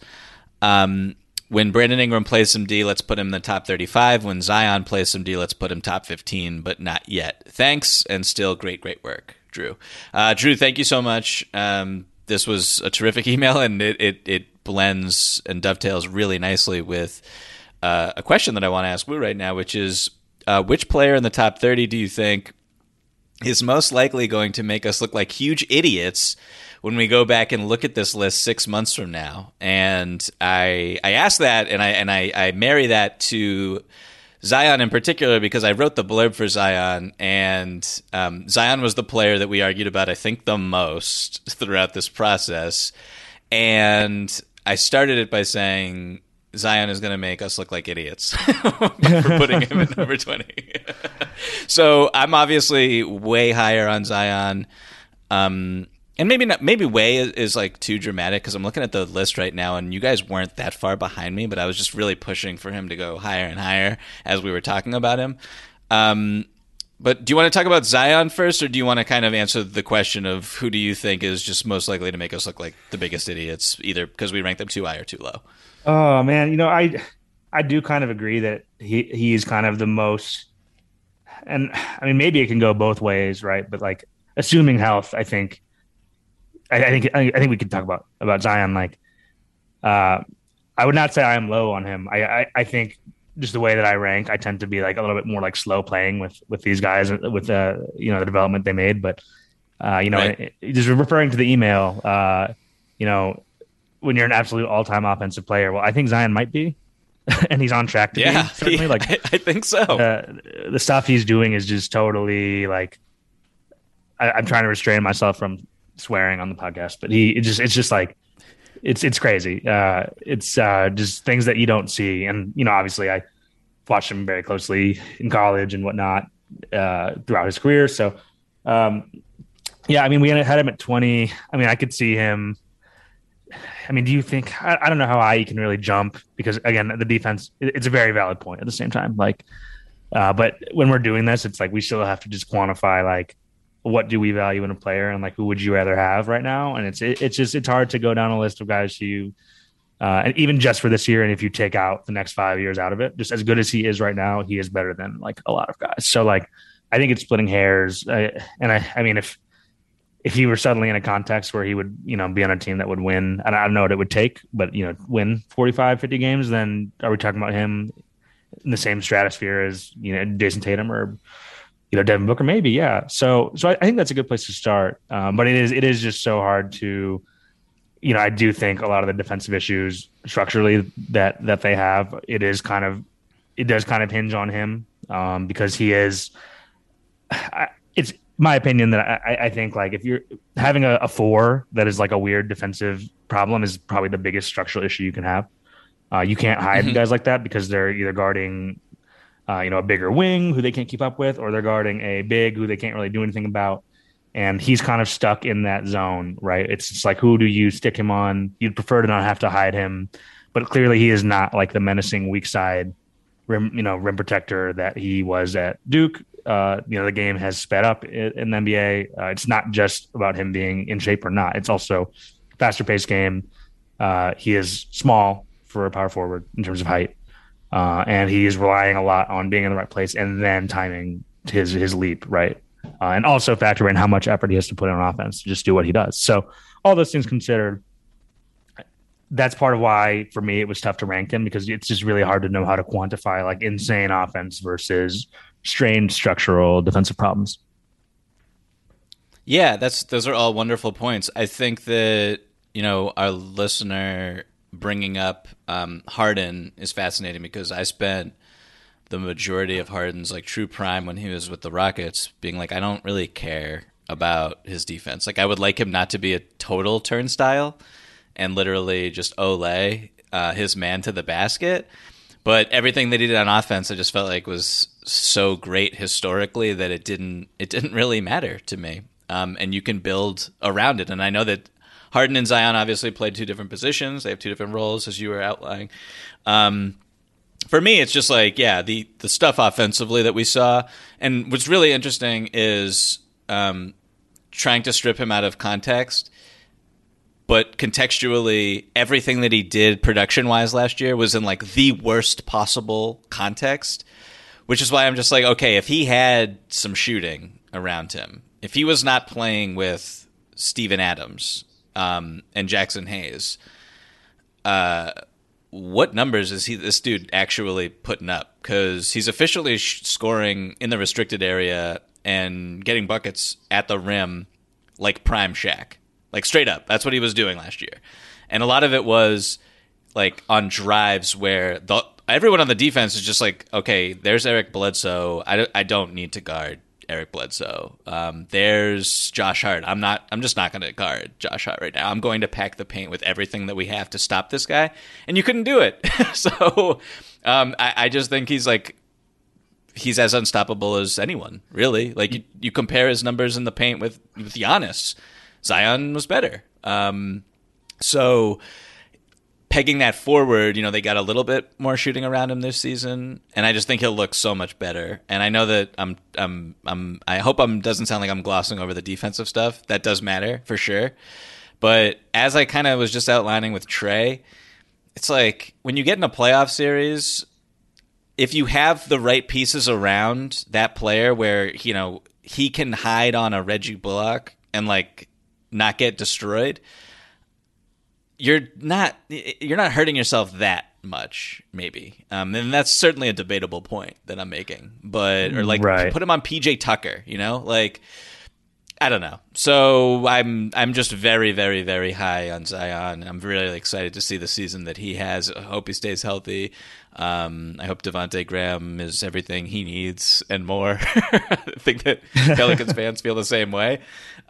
When Brandon Ingram plays some D, let's put him in the top 35. When Zion plays some D, let's put him top 15, but not yet. Thanks, and still great work, Drew. Drew, thank you so much. This was a terrific email, and it blends and dovetails really nicely with a question that I want to ask Lou right now, which is, which player in the top 30 do you think is most likely going to make us look like huge idiots when we go back and look at this list 6 months from now? And I ask that, and I marry that to Zion in particular, because I wrote the blurb for Zion, and Zion was the player that we argued about, I think, the most throughout this process. And I started it by saying Zion is going to make us look like idiots for putting him at number 20. So I'm obviously way higher on Zion. And maybe way is like too dramatic, because I'm looking at the list right now, and you guys weren't that far behind me, but I was just really pushing for him to go higher and higher as we were talking about him. But do you want to talk about Zion first, or do you want to kind of answer the question of who do you think is just most likely to make us look like the biggest idiots, either because we rank them too high or too low? Oh man, I do kind of agree that he's kind of the most, and I mean maybe it can go both ways, right? But like, assuming health, I think we could talk about Zion. Like, I would not say I am low on him. I think just the way that I rank, I tend to be like a little bit more like slow playing with these guys, with the development they made. But right. Just referring to the email, when you're an absolute all-time offensive player, well, I think Zion might be, and he's on track to be. Certainly, like I think so. The stuff he's doing is just totally like. I'm trying to restrain myself from swearing on the podcast, but it's just like it's crazy. It's just things that you don't see, and obviously I watched him very closely in college and whatnot throughout his career. So yeah, I mean, we had him at 20. I mean, I could see him. I mean, do you think? I don't know how high you can really jump, because again, the defense. It's a very valid point at the same time. Like, but when we're doing this, it's like we still have to just quantify like, what do we value in a player, and like who would you rather have right now? And it's hard to go down a list of guys who, and even just for this year, and if you take out the next 5 years out of it, just as good as he is right now, he is better than like a lot of guys. So like, I think it's splitting hairs. I mean, if he were suddenly in a context where he would, be on a team that would win, and I don't know what it would take, but win 45, 50 games, then are we talking about him in the same stratosphere as, Jason Tatum or, Devin Booker? Maybe. Yeah. So I think that's a good place to start. But it is just so hard to I do think a lot of the defensive issues structurally that they have, it does kind of hinge on him, because he is. It's my opinion that I think like if you're having a four that is like a weird defensive problem is probably the biggest structural issue you can have. You can't hide Hmm. guys like that because they're either guarding, a bigger wing who they can't keep up with, or they're guarding a big who they can't really do anything about. And he's kind of stuck in that zone, right? It's just like, who do you stick him on? You'd prefer to not have to hide him, but clearly he is not like the menacing weak side rim protector that he was at Duke. The game has sped up in the NBA. It's not just about him being in shape or not. It's also faster paced game. He is small for a power forward in terms of height, and he is relying a lot on being in the right place and then timing his leap right, and also factor in how much effort he has to put in on offense to just do what he does. So all those things considered, that's part of why for me it was tough to rank him because it's just really hard to know how to quantify like insane offense versus strained structural defensive problems. Yeah, those are all wonderful points. I think that our listener bringing up Harden is fascinating because I spent the majority of Harden's like true prime when he was with the Rockets being like I don't really care about his defense. Like I would like him not to be a total turnstile and literally just his man to the basket. But everything they did on offense, I just felt like was so great historically that it didn't really matter to me. And you can build around it. And I know that Harden and Zion obviously played two different positions. They have two different roles, as you were outlining. For me, it's just like, yeah, the stuff offensively that we saw. And what's really interesting is trying to strip him out of context. But contextually, everything that he did production wise last year was in like the worst possible context, which is why I'm just like, okay, if he had some shooting around him, if he was not playing with Steven Adams and Jackson Hayes, what numbers is this dude actually putting up? Because he's officially scoring in the restricted area and getting buckets at the rim like prime Shaq. Like straight up, that's what he was doing last year, and a lot of it was like on drives where everyone on the defense is just like, okay, there's Eric Bledsoe. I don't need to guard Eric Bledsoe. There's Josh Hart. I'm just not going to guard Josh Hart right now. I'm going to pack the paint with everything that we have to stop this guy, and you couldn't do it. So I just think he's as unstoppable as anyone, really. Like you compare his numbers in the paint with Giannis. Zion was better. So pegging that forward, they got a little bit more shooting around him this season, and I just think he'll look so much better. And I know that I hope doesn't sound like I'm glossing over the defensive stuff. That does matter for sure. But as I kind of was just outlining with Trey, it's like when you get in a playoff series, if you have the right pieces around that player where, he can hide on a Reggie Bullock and like not get destroyed, you're not hurting yourself that much, maybe. And that's certainly a debatable point that I'm making. But or like Right. put him on PJ Tucker, like I don't know. So I'm just very, very, very high on Zion. I'm really excited to see the season that he has. I hope he stays healthy. I hope Devontae Graham is everything he needs and more. I think that Pelicans fans feel the same way.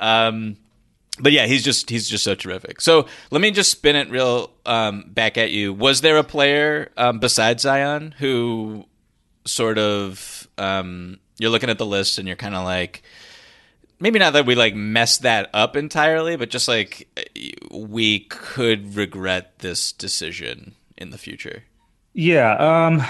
But yeah, he's just so terrific. So let me just spin it real back at you. Was there a player besides Zion who sort of you're looking at the list and you're kind of like, maybe not that we like messed that up entirely, but just like we could regret this decision in the future? Yeah.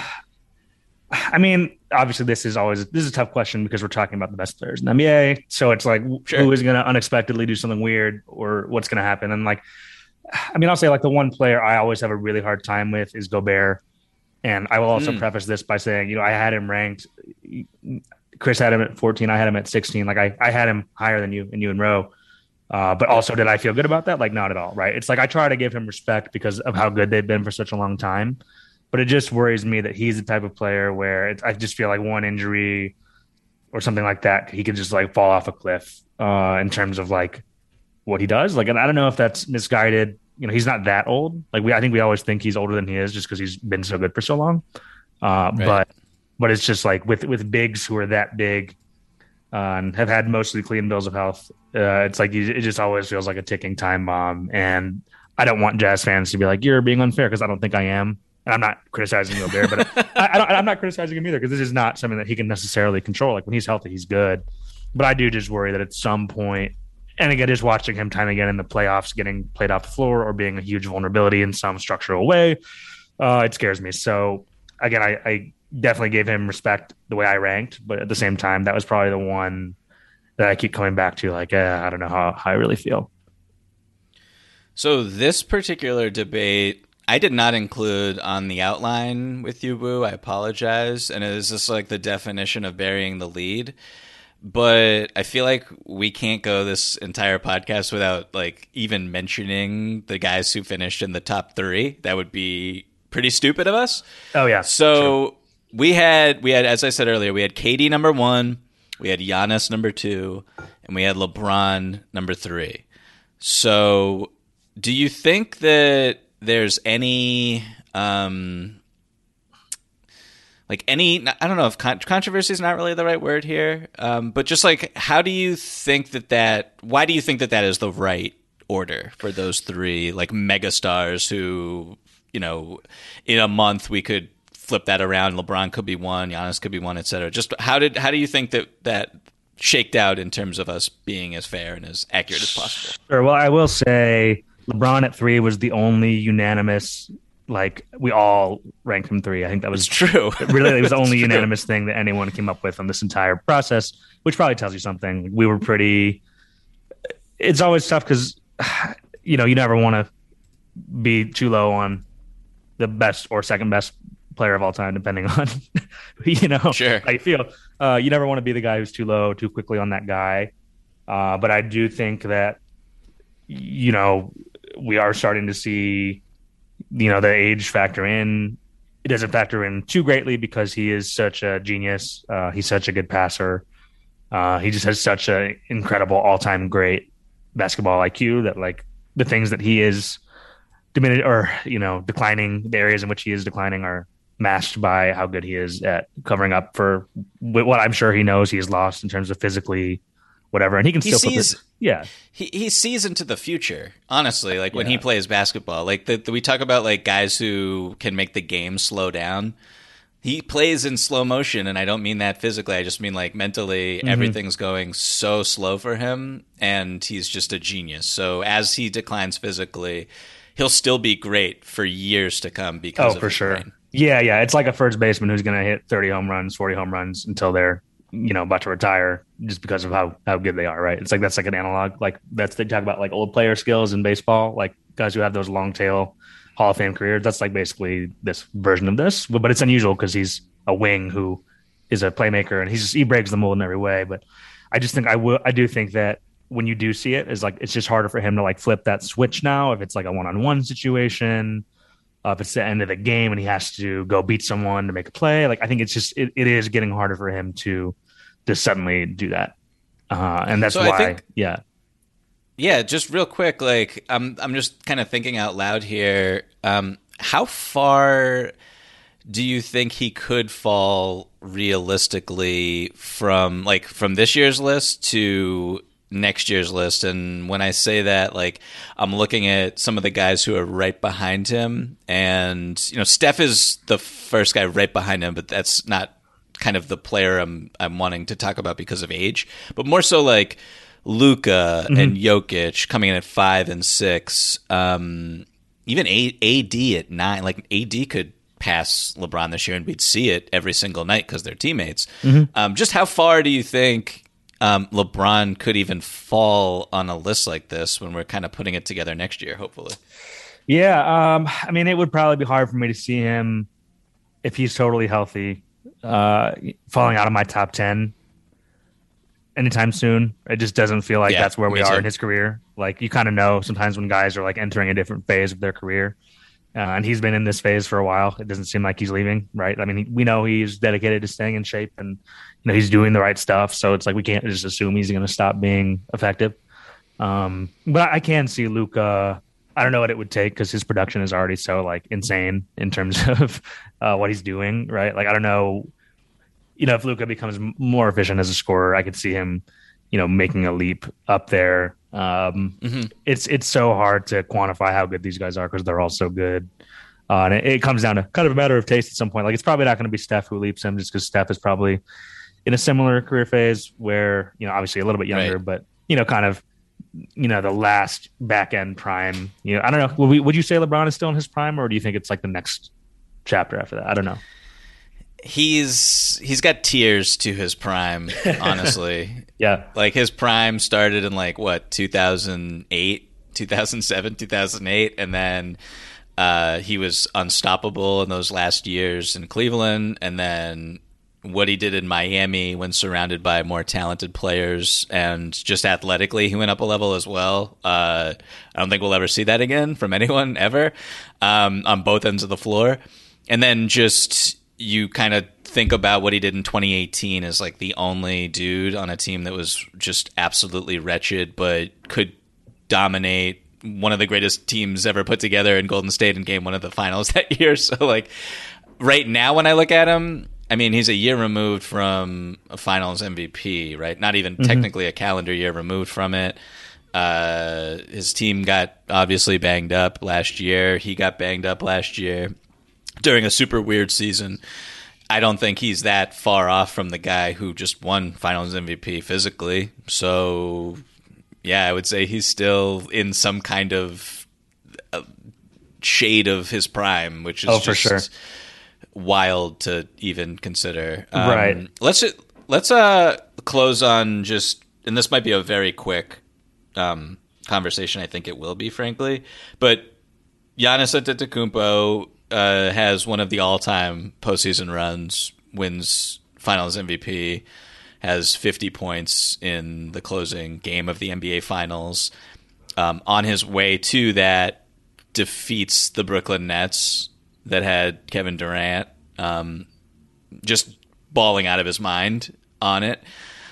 I mean, obviously, this is a tough question because we're talking about the best players in the NBA. So it's like, Sure. who is going to unexpectedly do something weird, or what's going to happen? And like, I mean, I'll say like the one player I always have a really hard time with is Gobert. And I will also Mm. preface this by saying, I had him ranked. Chris had him at 14. I had him at 16. Like I had him higher than you and Rowe. But also, did I feel good about that? Like, not at all. Right. It's like I try to give him respect because of how good they've been for such a long time. But it just worries me that he's the type of player where I just feel like one injury or something like that, he could just like fall off a cliff in terms of like what he does. Like, and I don't know if that's misguided he's not that old. Like I think we always think he's older than he is just because he's been so good for so long. Right. But it's just like with bigs who are that big and have had mostly clean bills of health. It's like it just always feels like a ticking time bomb. And I don't want Jazz fans to be like, you're being unfair, because I don't think I am. And I'm not criticizing Gobert, but I'm not criticizing him either, because this is not something that he can necessarily control. Like when he's healthy, he's good. But I do just worry that at some point, and again, just watching him time and again in the playoffs, getting played off the floor or being a huge vulnerability in some structural way, it scares me. So again, I definitely gave him respect the way I ranked, but at the same time, that was probably the one that I keep coming back to. Like, I don't know how I really feel. So this particular debate, I did not include on the outline with you, Boo. I apologize. And it is just like the definition of burying the lead. But I feel like we can't go this entire podcast without like even mentioning the guys who finished in the top 3. That would be pretty stupid of us. Oh yeah. So true. we had, as I said earlier, we had KD number 1, we had Giannis number 2, and we had LeBron number 3. So do you think that there's any I don't know if controversy is not really the right word here, but just like, how do you think why do you think that is the right order for those 3 like megastars who, in a month we could flip that around. LeBron could be 1, Giannis could be 1, et cetera. Just how do you think that shaked out in terms of us being as fair and as accurate as possible? Sure. Well, I will say LeBron at 3 was the only unanimous. Like we all ranked him 3. I think that was true. Really, it was the only unanimous thing that anyone came up with on this entire process, which probably tells you something. We were pretty. It's always tough because, you never want to be too low on the best or second best player of all time, depending on, sure. how you feel. You never want to be the guy who's too low too quickly on that guy. But I do think that, we are starting to see, the age factor in. It doesn't factor in too greatly because he is such a genius. He's such a good passer. He just has such an incredible all-time great basketball IQ that like the things that he is diminished or, declining, the areas in which he is declining are masked by how good he is at covering up for what I'm sure he knows he has lost in terms of physically whatever. And he can still he sees into the future, honestly, like when he plays basketball. Like we talk about like guys who can make the game slow down. He plays in slow motion, and I don't mean that physically. I just mean like mentally, everything's going so slow for him, and he's just a genius. So as he declines physically, he'll still be great for years to come because of for his sure. brain. Yeah. It's like a first baseman who's going to hit 30 home runs, 40 home runs until they're about to retire just because of how good they are, right? It's like that's like an analog. Like they talk about like old player skills in baseball, like guys who have those long tail Hall of Fame careers. That's like basically this version of this, but it's unusual because he's a wing who is a playmaker and he breaks the mold in every way. But I just think I do think that when you do see it, is like it's just harder for him to like flip that switch now if it's like a one-on-one situation. If it's the end of the game and he has to go beat someone to make a play, like I think it's just it is getting harder for him to suddenly do that, and that's why. Yeah, just real quick, like I'm just kind of thinking out loud here. How far do you think he could fall realistically from this year's list to next year's list? And when I say that, like I'm looking at some of the guys who are right behind him, and Steph is the first guy right behind him, but that's not kind of the player I'm wanting to talk about because of age, but more so like Luka and Jokic coming in at 5 and 6. Even AD at 9. Like AD could pass LeBron this year, and we'd see it every single night because they're teammates. Just how far do you think LeBron could even fall on a list like this when we're kind of putting it together next year, hopefully? Yeah, I mean, it would probably be hard for me to see him if he's totally healthy falling out of my top 10 anytime soon. It just doesn't feel like that's where we are in his career. Like you kind of know sometimes when guys are like entering a different phase of their career, and he's been in this phase for a while. It doesn't seem like he's leaving, right? I mean, we know he's dedicated to staying in shape, and he's doing the right stuff. So it's like we can't just assume he's going to stop being effective. But I can see Luka I don't know what it would take because his production is already so like insane in terms of what he's doing, right? Like I don't know, if Luka becomes more efficient as a scorer, I could see him, making a leap up there. Hmm. It's so hard to quantify how good these guys are because they're all so good. And it comes down to kind of a matter of taste at some point. Like it's probably not going to be Steph who leaps him, just because Steph is probably in a similar career phase where obviously a little bit younger, Right. but kind of the last back end prime. I don't know. Would you say LeBron is still in his prime, or do you think it's like the next chapter after that? I don't know. He's got tiers to his prime, honestly. Yeah. Like his prime started in like what, 2008, 2007, 2008, and then he was unstoppable in those last years in Cleveland, and then what he did in Miami when surrounded by more talented players and just athletically, he went up a level as well. I don't think we'll ever see that again from anyone ever, on both ends of the floor. And then just you kind of think about what he did in 2018 as like the only dude on a team that was just absolutely wretched, but could dominate one of the greatest teams ever put together in Golden State in game one of the finals that year. So like right now when I look at him, I mean, he's a year removed from a finals MVP, right? Not even technically a calendar year removed from it. His team got obviously banged up last year. He got banged up last year during a super weird season. I don't think he's that far off from the guy who just won finals MVP physically. So, yeah, I would say he's still in some kind of shade of his prime, which is For sure. wild to even consider. Right. Let's close on just, and this might be a very quick conversation. I think it will be, frankly, but Giannis Antetokounmpo has one of the all-time postseason runs, wins Finals MVP, has 50 points in the closing game of the NBA Finals. On his way to that, defeats the Brooklyn Nets that had Kevin Durant just balling out of his mind on it.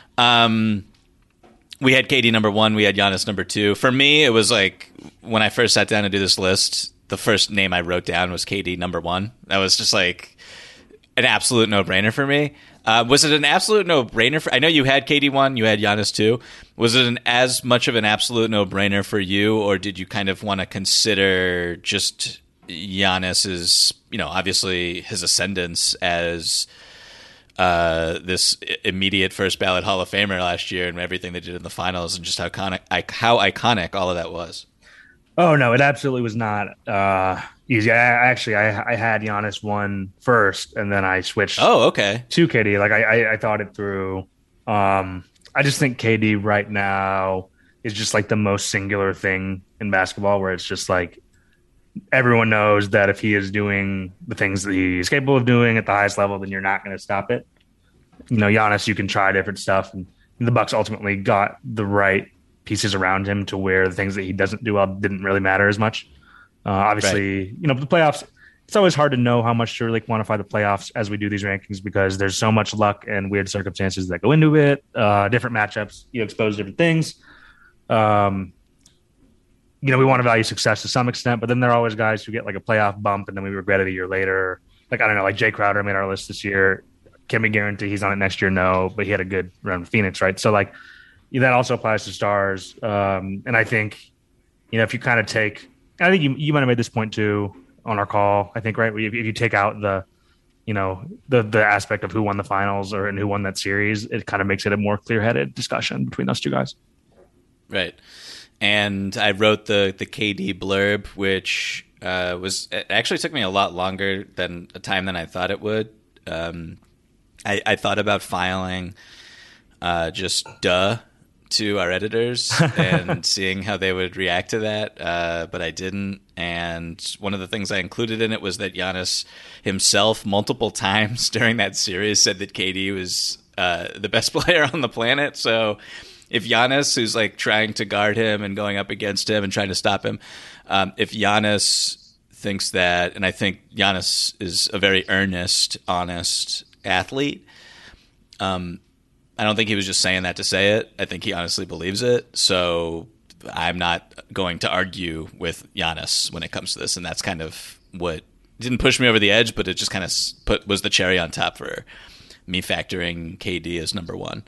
We had KD number one. We had Giannis number two. For me, it was like when I first sat down to do this list, the first name I wrote down was KD number one. That was just like an absolute no-brainer for me. Was it an absolute no-brainer? I know you had KD one, you had Giannis two. Was it as much of an absolute no-brainer for you, or did you kind of want to consider just Giannis's, obviously his ascendance as this immediate first ballot Hall of Famer last year and everything they did in the finals and just how iconic all of that was? Oh no, it absolutely was not easy. I had Giannis one first, and then I switched Oh, okay. to KD. Like I thought it through. I just think KD right now is just like the most singular thing in basketball, where it's just like everyone knows that if he is doing the things that he's capable of doing at the highest level, then you're not going to stop it. Giannis, you can try different stuff, and the Bucks ultimately got the right pieces around him to where the things that he doesn't do well didn't really matter as much. Obviously, Right. The playoffs, it's always hard to know how much to really quantify the playoffs as we do these rankings because there's so much luck and weird circumstances that go into it. Different matchups, expose different things. We want to value success to some extent, but then there are always guys who get like a playoff bump and then we regret it a year later. Like, I don't know, like Jay Crowder made our list this year. Can we guarantee he's on it next year? No, but he had a good run with Phoenix, right? So, like, that also applies to stars. And I think, if you kind of take, I think you might have made this point too on our call, I think, right? If you take out the aspect of who won the finals and who won that series, it kind of makes it a more clear-headed discussion between those two guys. Right. And I wrote the KD blurb, which it actually took me a lot longer than a time than I thought it would. I thought about filing just to our editors and seeing how they would react to that, but I didn't. And one of the things I included in it was that Giannis himself multiple times during that series said that KD was the best player on the planet. So if Giannis, who's like trying to guard him and going up against him and trying to stop him, if Giannis thinks that, and I think Giannis is a very earnest, honest athlete, I don't think he was just saying that to say it. I think he honestly believes it. So I'm not going to argue with Giannis when it comes to this, and that's kind of what didn't push me over the edge, but it just kind of was the cherry on top for me factoring KD as number one.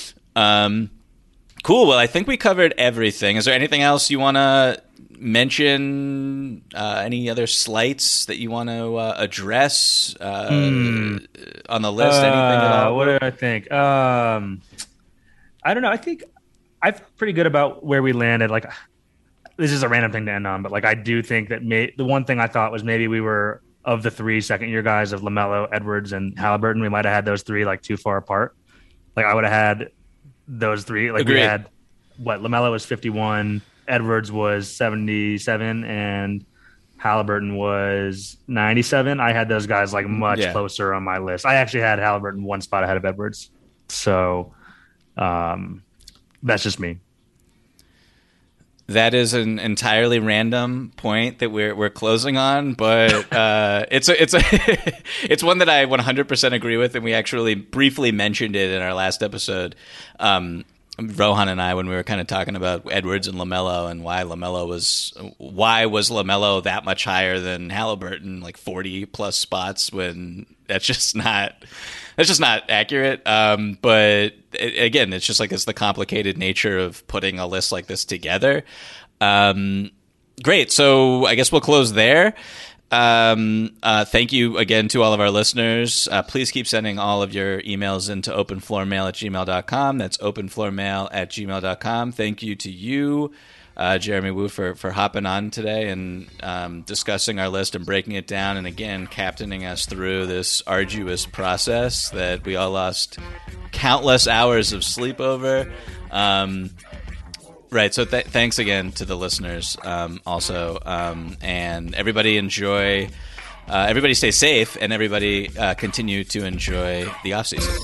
Cool. Well, I think we covered everything. Is there anything else you want to mention? Any other slights that you want to address on the list? Anything at all? What do I think? I don't know. I think I feel pretty good about where we landed. Like, this is a random thing to end on, but like, I do think that the one thing I thought was maybe we were, of the 3 second-year guys of LaMelo, Edwards, and Halliburton, we might have had those 3 like too far apart. Like, I would have had those 3. Like, Agreed. we had LaMelo was 51, Edwards was 77, and Halliburton was 97. I had those guys like much closer on my list. I actually had Halliburton 1 spot ahead of Edwards. So that's just me. That is an entirely random point that we're closing on, but it's it's one that I 100% agree with, and we actually briefly mentioned it in our last episode. Rohan and I, when we were kind of talking about Edwards and LaMelo and why was LaMelo that much higher than Halliburton, like 40 plus spots, when that's just not accurate. But again, it's just like, it's the complicated nature of putting a list like this together. Great. So I guess we'll close there. Thank you again to all of our listeners. Please keep sending all of your emails into openfloormail@gmail.com. That's openfloormail@gmail.com. Thank you to you, Jeremy Woo, for hopping on today and discussing our list and breaking it down, and again captaining us through this arduous process that we all lost countless hours of sleep over. Right, so thanks again to the listeners also, and everybody enjoy, everybody stay safe, and everybody continue to enjoy the offseason.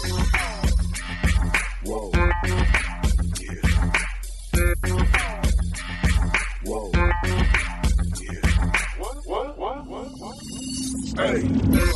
Whoa. Yeah. Whoa. Yeah. What? Hey.